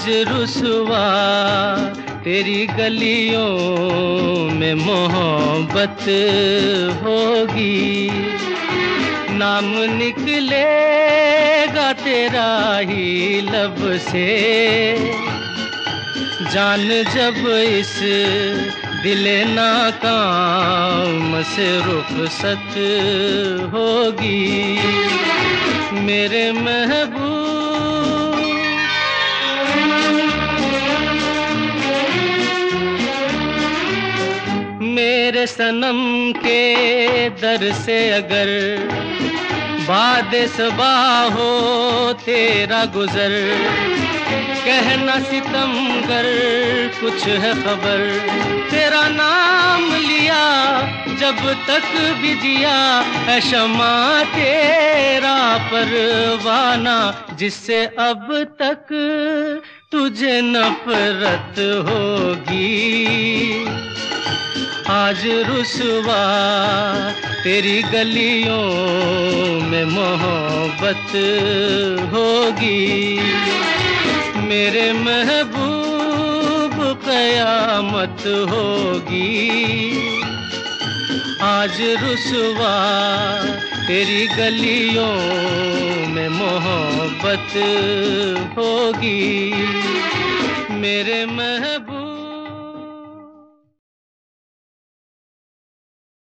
आज रुसवा तेरी गलियों में मोहब्बत होगी, नाम निकलेगा तेरा ही लब से। जान जब इस दिले नाकाम से रुखसत होगी, मेरे महबूब मेरे सनम के दर से अगर बाद सबा हो तेरा गुजर, कहना सितमगर कुछ है खबर। तेरा नाम लिया जब तक भी जिया है शमा तेरा परवाना, जिससे अब तक तुझे नफरत होगी। आज रुसवा तेरी गलियों में मोहब्बत होगी, मेरे महबूब क़यामत होगी। आज रुसवा तेरी गलियों में मोहब्बत होगी, मेरे महबूब